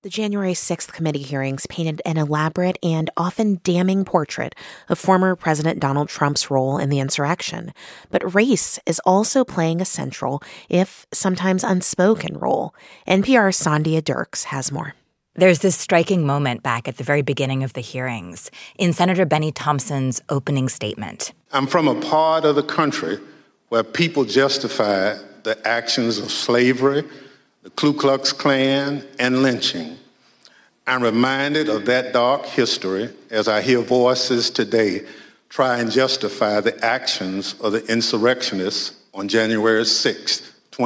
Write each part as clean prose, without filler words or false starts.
The January 6th committee hearings painted an elaborate and often damning portrait of former President Donald Trump's role in the insurrection. But race is also playing a central, if sometimes unspoken, role. NPR's Sandhya Dirks has more. There's this striking moment back at the very beginning of the hearings in Senator Benny Thompson's opening statement. I'm from a part of the country where people justify the actions of slavery, the Ku Klux Klan, and lynching. I'm reminded of that dark history as I hear voices today try and justify the actions of the insurrectionists on January 6,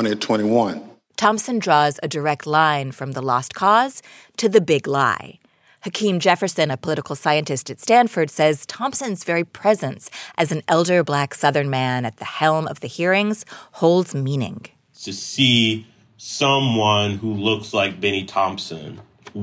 2021. Thompson draws a direct line from the lost cause to the big lie. Hakeem Jefferson, a political scientist at Stanford, says Thompson's very presence as an elder Black Southern man at the helm of the hearings holds meaning. To see someone who looks like Benny Thompson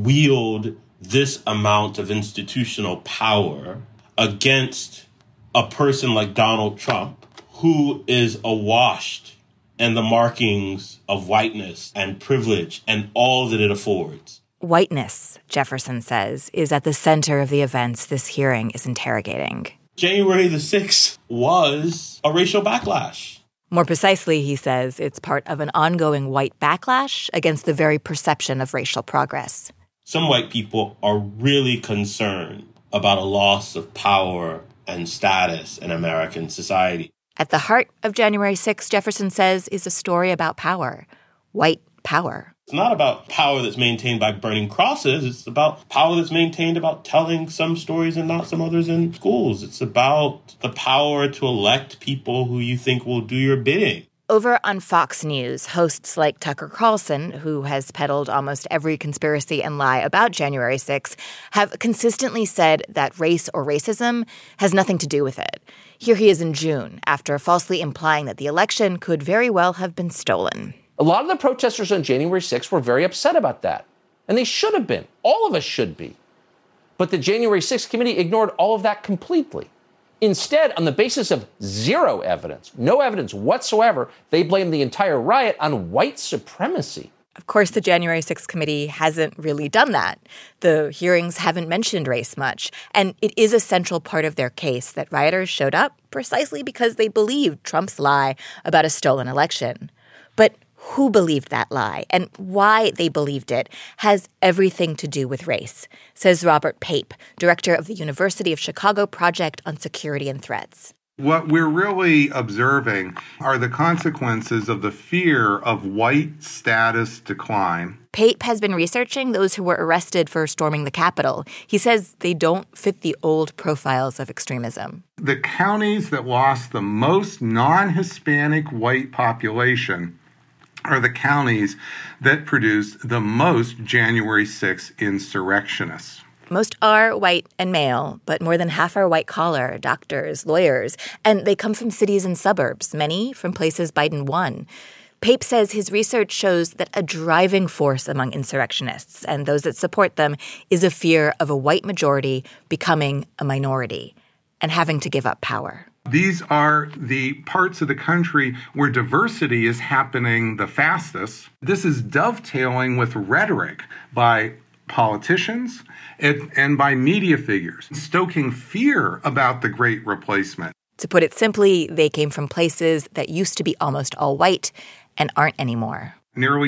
wield this amount of institutional power against a person like Donald Trump, who is awash in the markings of whiteness and privilege and all that it affords. Whiteness, Jefferson says, is at the center of the events this hearing is interrogating. January the 6th was a racial backlash. More precisely, he says, it's part of an ongoing white backlash against the very perception of racial progress. Some white people are really concerned about a loss of power and status in American society. At the heart of January 6th, Jefferson says, is a story about power, white power. It's not about power that's maintained by burning crosses. It's about power that's maintained about telling some stories and not some others in schools. It's about the power to elect people who you think will do your bidding. Over on Fox News, hosts like Tucker Carlson, who has peddled almost every conspiracy and lie about January 6th, have consistently said that race or racism has nothing to do with it. Here he is in June, after falsely implying that the election could very well have been stolen. A lot of the protesters on January 6th were very upset about that. And they should have been. All of us should be. But the January 6th committee ignored all of that completely. Instead, on the basis of zero evidence, no evidence whatsoever, they blamed the entire riot on white supremacy. Of course, the January 6th committee hasn't really done that. The hearings haven't mentioned race much. And it is a central part of their case that rioters showed up precisely because they believed Trump's lie about a stolen election. But who believed that lie and why they believed it has everything to do with race, says Robert Pape, director of the University of Chicago Project on Security and Threats. What we're really observing are the consequences of the fear of white status decline. Pape has been researching those who were arrested for storming the Capitol. He says they don't fit the old profiles of extremism. The counties that lost the most non-Hispanic white population are the counties that produced the most January 6 insurrectionists. Most are white and male, but more than half are white-collar, doctors, lawyers, and they come from cities and suburbs, many from places Biden won. Pape says his research shows that a driving force among insurrectionists and those that support them is a fear of a white majority becoming a minority and having to give up power. These are the parts of the country where diversity is happening the fastest. This is dovetailing with rhetoric by politicians and by media figures, stoking fear about the Great Replacement. To put it simply, they came from places that used to be almost all white and aren't anymore. Nearly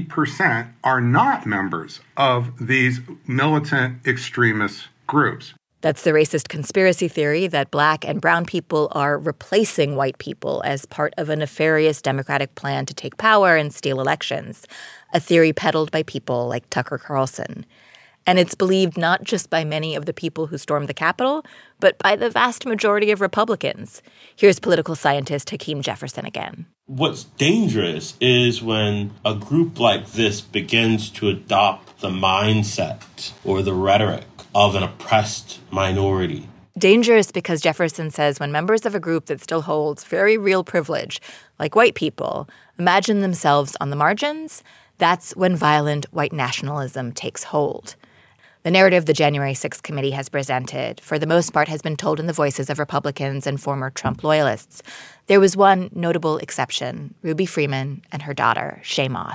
90% are not members of these militant extremist groups. That's the racist conspiracy theory that Black and brown people are replacing white people as part of a nefarious Democratic plan to take power and steal elections, a theory peddled by people like Tucker Carlson. And it's believed not just by many of the people who stormed the Capitol, but by the vast majority of Republicans. Here's political scientist Hakeem Jefferson again. What's dangerous is when a group like this begins to adopt the mindset or the rhetoric of an oppressed minority. Dangerous because Jefferson says when members of a group that still holds very real privilege, like white people, imagine themselves on the margins, that's when violent white nationalism takes hold. The narrative the January 6th committee has presented, for the most part, has been told in the voices of Republicans and former Trump loyalists. There was one notable exception, Ruby Freeman and her daughter, Shaye Moss.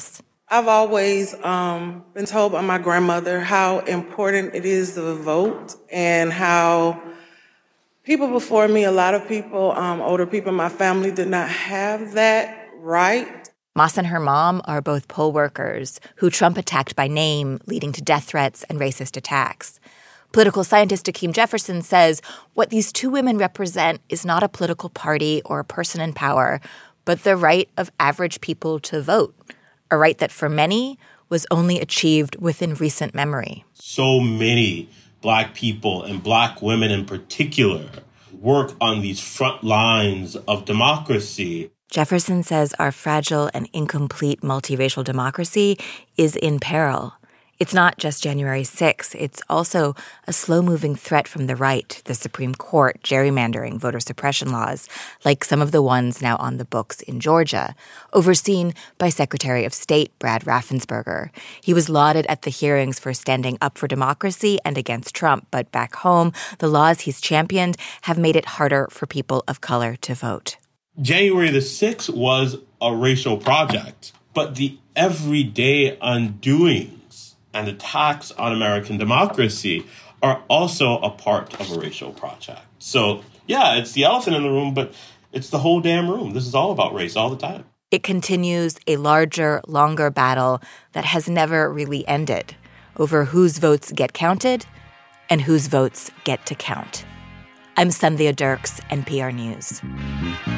I've always been told by my grandmother how important it is to vote and how people before me, a lot of people, older people in my family, did not have that right. Moss and her mom are both poll workers who Trump attacked by name, leading to death threats and racist attacks. Political scientist Hakeem Jefferson says what these two women represent is not a political party or a person in power, but the right of average people to vote, a right that for many was only achieved within recent memory. So many Black people and Black women in particular work on these front lines of democracy. Jefferson says our fragile and incomplete multiracial democracy is in peril. It's not just January 6th. It's also a slow-moving threat from the right, the Supreme Court, gerrymandering, voter suppression laws, like some of the ones now on the books in Georgia, overseen by Secretary of State Brad Raffensperger. He was lauded at the hearings for standing up for democracy and against Trump, but back home, the laws he's championed have made it harder for people of color to vote. January the 6th was a racial project, but the everyday undoings and attacks on American democracy are also a part of a racial project. So, yeah, it's the elephant in the room, but it's the whole damn room. This is all about race all the time. It continues a larger, longer battle that has never really ended over whose votes get counted and whose votes get to count. I'm Sandhya Dirks, NPR News.